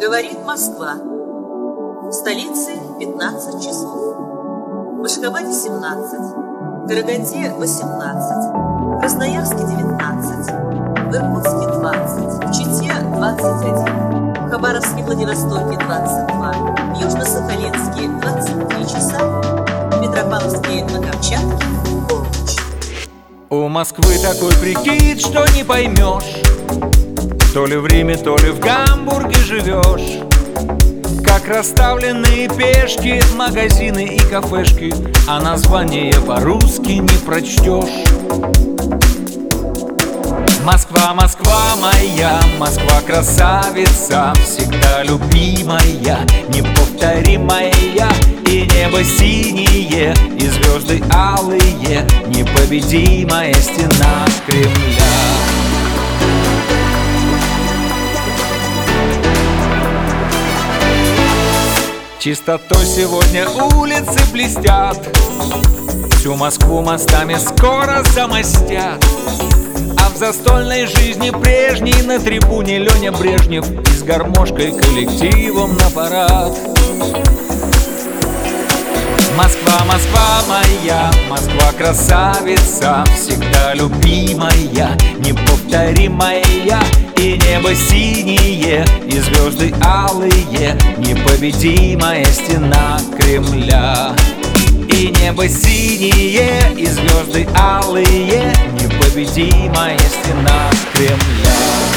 Говорит Москва. В столице 15 часов. В Ашхабаде 17, в Караганде 18, в Красноярске 19, в Иркутске 20, в Чите 21, в Хабаровске, Владивостоке 22, в Южно-Сахалинске 23 часа, в Петропавловске на Камчатке полночь. У Москвы такой прикид, что не поймешь, то ли в Риме, то ли в Гамбурге живешь. Как расставленные пешки, магазины и кафешки, а название по-русски не прочтешь. Москва, Москва моя, Москва красавица, всегда любимая, неповторимая. И небо синее, и звезды алые, непобедимая стена Кремля. Чистотой сегодня улицы блестят, всю Москву мостами скоро замостят. А в застольной жизни прежней на трибуне Леня Брежнев и с гармошкой коллективом на парад. Москва, Москва моя, Москва красавица, всегда любимая, неповторимая. И небо синее, и звезды алые, непобедимая стена Кремля. И небо синее, и звезды алые, непобедимая стена Кремля.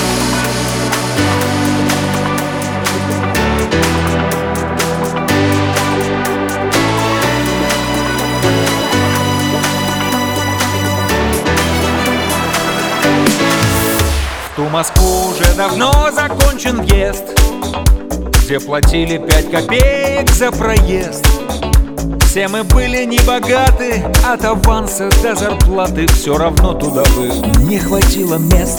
В ту Москву уже давно закончен въезд, где платили 5 копеек за проезд. Все мы были не богаты, от аванса до зарплаты все равно туда бы не хватило мест.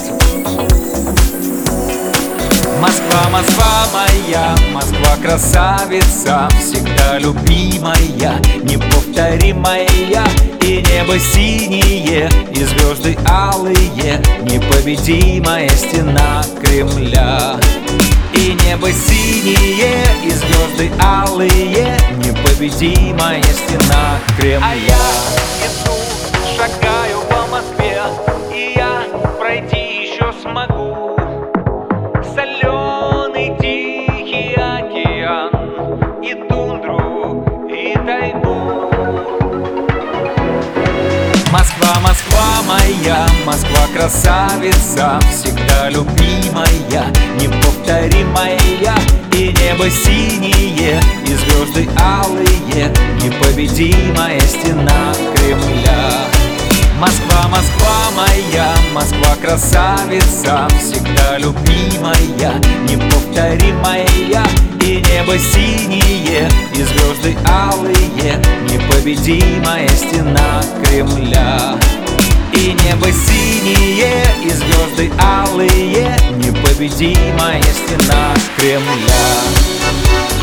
Москва, Москва моя, Москва красавица, всегда любимая, неповторимая. И небо синее, и звезды алые, непобедимая стена Кремля. И небо синее, и звезды алые, непобедимая стена Кремля. А я иду, шагаю по Москве, и я пройти еще смогу. Соленый тихий океан, и тундру, и тайгу. Москва, Москва моя, Москва красавица, всегда любимая, неповторимая. И небо синее, и звезды алые, непобедимая стена Кремля. Москва, Москва моя, Москва красавица, всегда любимая, неповторимая. И небо синее, и звезды алые, непобедимая стена Кремля. И небо синее, и звезды алые, непобедимая стена Кремля.